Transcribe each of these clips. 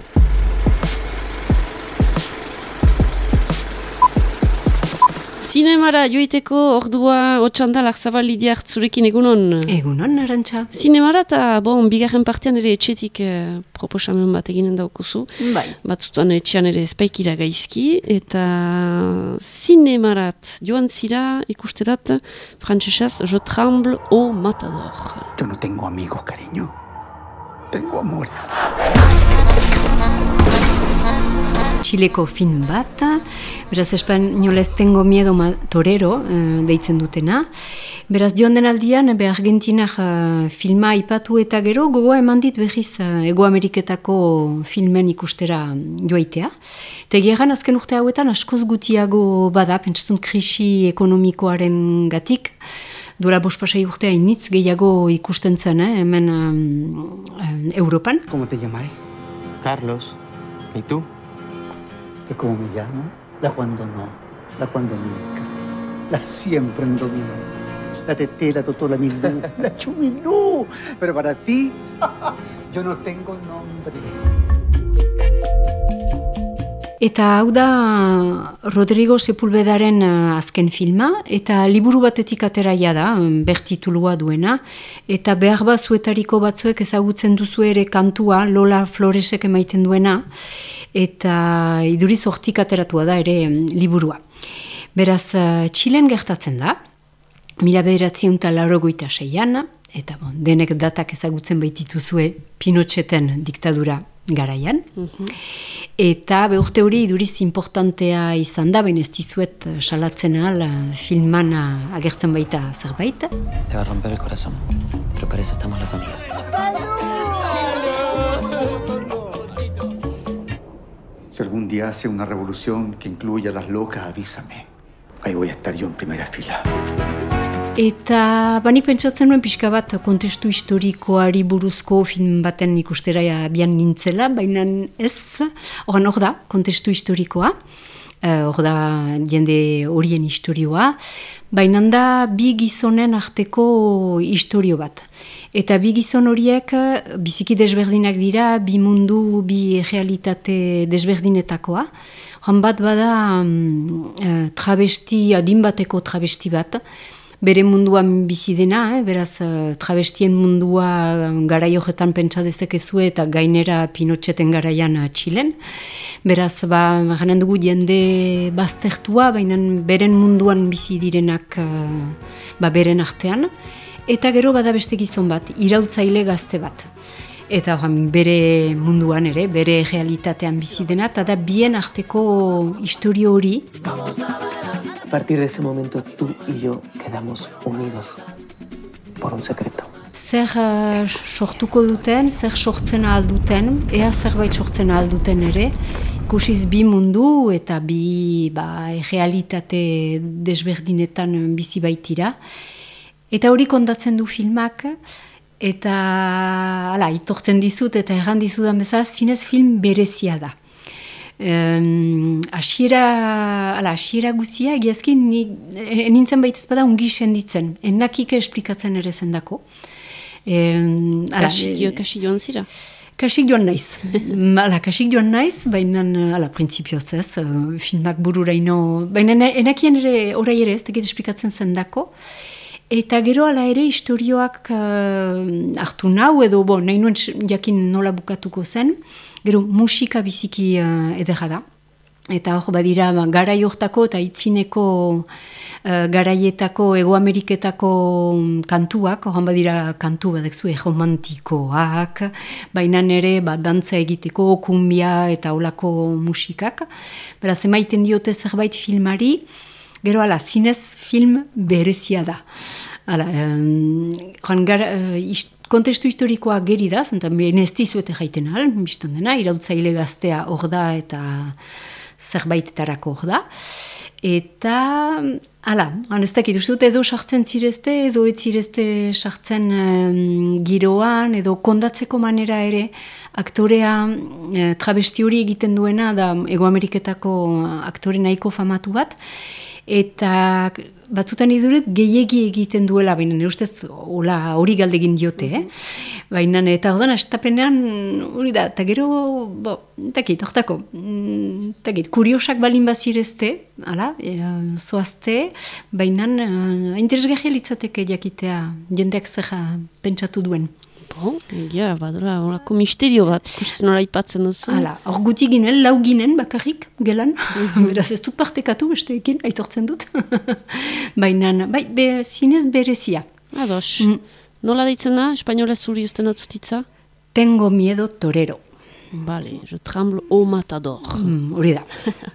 Zinemara joiteko ordua Otsandal Arzabal Lidia Hartzurekin egunon? Egunon, Arantxa. Zinemara eta bigarren partean ere etxetik proposamen bat eginen daukuzu. Bai. Batzutan etxean ere espaikira gaizki, eta zinemarat joan zira ikusterat frantsesaz Je tremble au matador. Yo no tengo amigos, cariño. Tengo amores. Txileko film bat, beraz espainolez tengo miedo torero deitzen dutena. Beraz joan den aldian, Argentinak filma ipatu eta gero, gogoa eman dit behiz Ego Ameriketako filmen ikustera joaitea. Eta egeran azken urte hauetan askoz gutiago bada, pentsatzen krisi ekonomikoaren gatik. Duela bospasai urtea initz gehiago ikusten zen, hemen Europan. ¿Cómo te llamáis? Carlos, ¿y tú? ¿Y cómo me llamo? La cuando no, la cuando nunca, la siempre en domingo, la Teté, la Totó, la Milú, la Chumilú. Pero para ti, yo no tengo nombre. Eta hau da Rodrigo Sepulvedaren azken filma, eta liburu batetik ateraia da, bertitulua duena, eta behar zuetariko batzuek ezagutzen duzu ere kantua, Lola Floresek emaiten duena, eta iduriz hortik ateratua da ere liburua. Beraz, Txilen gertatzen da, 1986an, eta denek datak ezagutzen baitituzue Pinocheten diktadura garaian. Eta urte hori iduriz importantea izan da, baina ez dizuet salatzen ahal filman agertzen baita zerbait. Te va a romper el corazón, pero para eso estamos las amigas. Si algún día hace una revolución que incluya a las locas, avísame. Ahí voy a estar yo en primera fila. Eta bani pentsatzen nuen pixka bat kontestu historikoari buruzko film baten ikustera bian nintzela, baina ez, hor da, kontestu historikoa, hor da jende horien historioa, baina da bi gizonen arteko historio bat. Eta bi gizon horiek biziki desberdinak dira, bi mundu, bi realitate desberdinetakoa. Joan bat bada travesti, adin bateko travesti bat, bere munduan bizi dena, beraz travestien mundua garai horretan pentsa dezakezue eta gainera Pinocheten garaian Txilen. Beraz, garen dugu jende baztertua, baina beren munduan bizi direnak beren artean. Eta gero bada beste gizon bat, irautzaile gazte bat. Eta bere munduan ere, bere realitatean bizi dena, eta da bien arteko historio hori. A partir de ese momento, tú y yo quedamos unidos por un secreto. Zer sortuko duten, zer sortzen ahalduten, ea zerbait sortzen ahalduten ere, ikusiz bi mundu eta bi realitate desberdinetan bizi baitira. Eta hori kondatzen du filmak, eta itortzen dizut eta erran dizudan bezala, zinez film berezia da. Asiera guzia, egiazki nintzen baitez bada ungi senditzen, ennakik esplikatzen ere zendako. Kasik joan zira? Kasik joan naiz. Kasik joan naiz, baina printzipioz ez, filmak bururaino, baina enakien ere, orai ere ez, tekit esplikatzen zendako. Eta gero ala ere historioak hartu nau, edo nahi nuen jakin nola bukatuko zen, gero musika biziki edera da. Eta hor badira garai hortako eta itzineko garaietako Ego Ameriketako kantuak, hor badira kantu badekzu romantikoak, baina ere dantza egiteko kumbia eta olako musikak. Beraz, emaiten diote zerbait filmari, gero zinez film berezia da. Kontestu historikoa geri da, zenta ez dizuete jaiten ahal, biztan dena, irautzaile gaztea hor da eta zerbaitetarako hor da. Eta, ez dakit, uste dut edo sartzen zirezte, edo ez zirezte sartzen giroan, edo kondatzeko manera ere, aktorea travesti hori egiten duena, da Ego Ameriketako aktore nahiko famatu bat, eta batzutan idurek gehiegi egiten duela, baina nire ustez hori galdegin diote, baina eta ordan astapenean hori da, eta gero, kuriosak balin bazirezte, zoazte, baina interesgarria litzateke jakitea jendeak zer pentsatu duen. Egia, badura, horako misterio bat, ikusten hori aipatzen duzu. Hor guti ginen, lau ginen bakarrik, gelan. Beraz ez dut partekatu, besteekin, aitortzen dut. Baina, zinez berezia. Ados. Nola deitzen da, espainola zuri usten atzutitza? Tengo miedo torero. Vale, je tremble au matador. Hori da.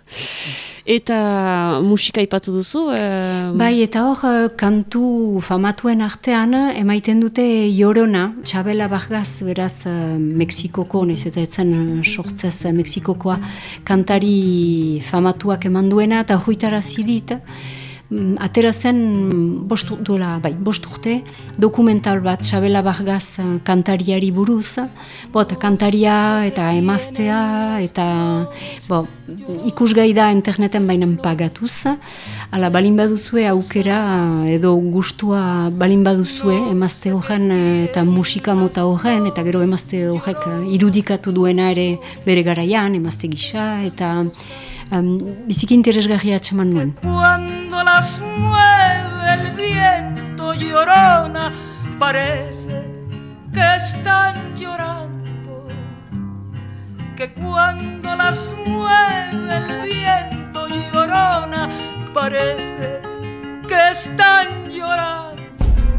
Eta musika ipatu duzu? Bai, eta hor kantu famatuen artean emaiten dute Llorona, Txabela Vargas, beraz Mexikoko, nahiz eta etzen sortzez Mexikokoa kantari famatuak eman duena, eta hoitara zidit, atera zen bost urte, dokumental bat Txabela Vargas kantariari buruz, eta kantaria eta emaztea, eta ikusgai da interneten bainan pagatuz, ala balin baduzue aukera edo gustua balin baduzue emazte horren eta musika mota horren, eta gero emazte horrek irudikatu duena ere bere garaian, emazte gisa, eta biziki interesgarria atxeman nuen. Cuando las mueve el viento llorona, parece que están llorando. Que cuando las mueve el viento llorona, parece que están llorando.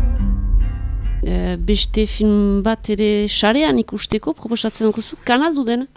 Beste film bat ere sarean ikusteko proposatzen duzu, kanal du dena?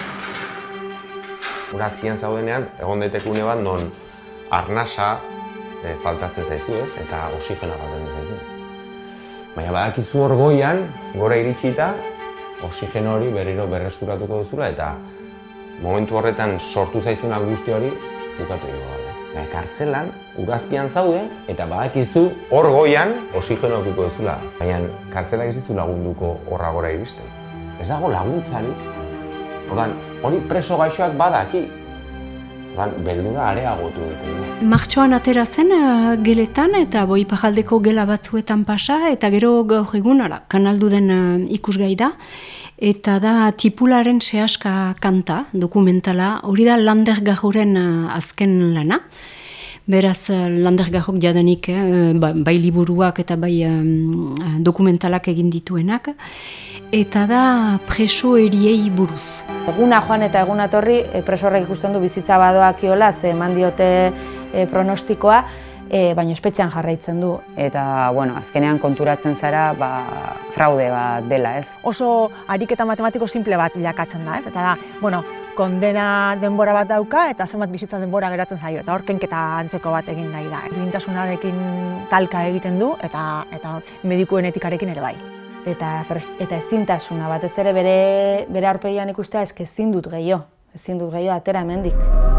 Urazpian zaudenean, egon daiteke une bat non arnasa faltatzen zaizu, ez? Eta oxigena faltatzen zaizu. Baina badakizu hor goian, gora iritsita, oxigeno hori berriro berreskuratuko duzula, eta momentu horretan sortu zaizun angustia hori bukatu dugu gabe. Baina kartzelan, urazpian zaude, eta badakizu hor goian oxigeno okiko duzula. Baina kartzelak ez dizu lagunduko horra gora iristen. Ez dago laguntzarik. Hori preso gaixoak badaki. Beldura areagotu egiten du. Martxoan atera zen geletan eta Ipajaldeko gela batzuetan pasa, eta gero gaur egun kanaldu den ikusgai da. Eta da Tipularen sehaska kanta, dokumentala, hori da Landergajoren azken lana. Beraz, Landergajok jadanik, bai liburuak eta bai dokumentalak egin dituenak. Eta da preso eriei buruz. Eguna joan eta eguna torri, preso horrek ikusten du bizitza badoakiola, ze eman diote pronostikoa, baina espetxean jarraitzen du. Eta, azkenean konturatzen zara, fraude bat dela, ez? Oso ariketa matematiko simple bat bilakatzen da, ez? Eta da, kondena denbora bat dauka eta zenbat bizitza denbora geratzen zaio. Eta hor kenketa antzeko bat egin nahi da. Duintasunarekin talka egiten du eta medikuen etikarekin ere bai. Eta ezintasuna batez ere bere aurpegian ikustea ezin dut gehiago atera hemendik.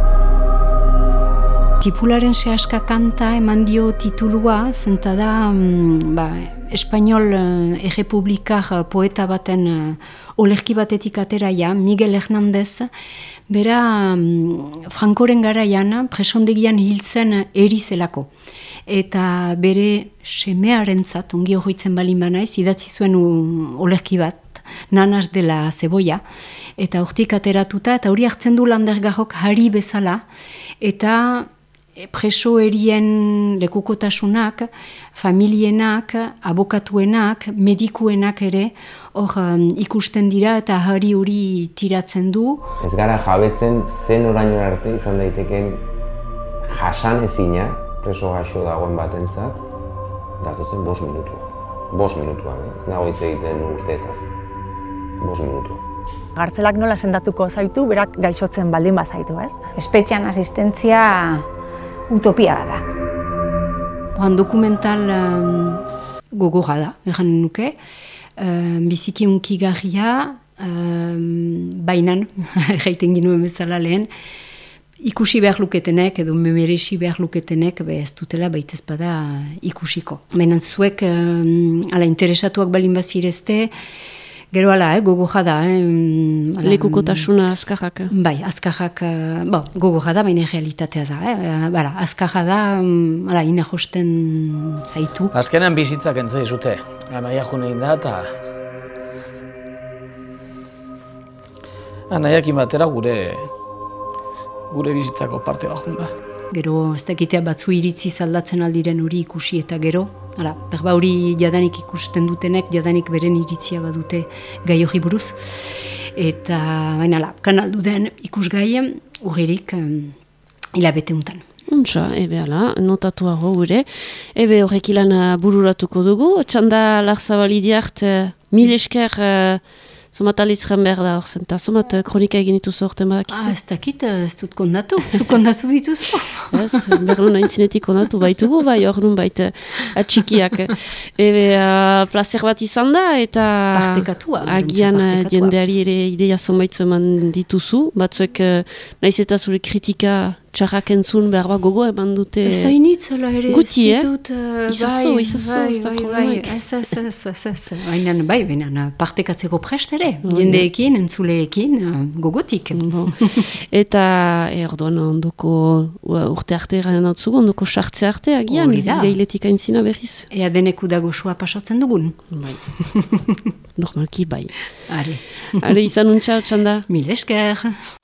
Tipularen sehaska kanta eman dio titulua, zenta da espainol errepublikar poeta baten olerki batetik ateraia, Miguel Hernández, bera Frankoren garaian presondegian hiltzen erizelako. Eta bere semearentzat, ongi hoitzen balin banaiz, idatzi zuen olerki bat, Nanas de la Cebolla, eta hortik ateratuta, eta hori hartzen du Landergajok hari bezala, eta preso erien lekukotasunak, familienak, abokatuenak, medikuenak ere, hor ikusten dira eta hari hori tiratzen du. Ez gara jabetzen zen oraino arte izan daiteken jasanezina, preso gaixo dagoen batentzat, datozen 5 minutua. 5 minutua, ez nago hitz egiten urteetaz. 5 minutua. Gartzelak nola sendatuko zaitu, berak gaixotzen baldin bazaitu, ez? Espetxean asistentzia utopia da. Dokumental gogorra da, egan nuke. Biziki unkigarria, bainan, jaiten ginuen bezala lehen, ikusi behar luketenek edo memeresi behar luketenek ez dutela baitez bada ikusiko. Baina zuek interesatuak balin bazirezte, Gero ala, gogo jada. Lekukotasuna azkarrak. Bai, azkarrak, gogo jada, baina realitatea da. Azkarra da, ina josten zaitu. Azkenean bizitzak entzai zute. Anaia junein da eta... Anaiakin batera gure bizitzako parte bajun da. Gero, ez dakitea batzu iritzi aldatzen aldiren hori ikusi eta gero. Berba hori jadanik ikusten dutenek, jadanik beren iritzia badute gai hori buruz. Eta, baina, kanaldu den ikusgai urririk hilabete untan. Untsa, notatuago gure. Horrek ilan bururatuko dugu. Txanda Larzabalidiart, mil esker... Somat alizren behar da hor zen, eta somat kronika egin dituzu horten badakizu? Ez dakit, ez dut kondatu. Zu kondatu dituzu? Ez, berlun aintzinetik kondatu baitugu, bai hor nun baita atxikiak. Plazer bat izan da, eta agian jendeari ere ideia zonbaitzu eman dituzu. Batzuek nahiz eta zure kritika txarrak entzun behar bat gogo eman dute... Zainitz, ala ere, guti, izazu, ez da problemaik. Ez, baina partekatzeko prest ere, jendeekin, entzuleekin, gogotik. Eta, orduan, ondoko urte arte garen atzugu, ondoko sartze arte, agian, ireiletik aintzina berriz. Ea deneku dago soa pasatzen dugun. Bai. Normalki, bai. Are, izan untxa, Txanda. Mil esker.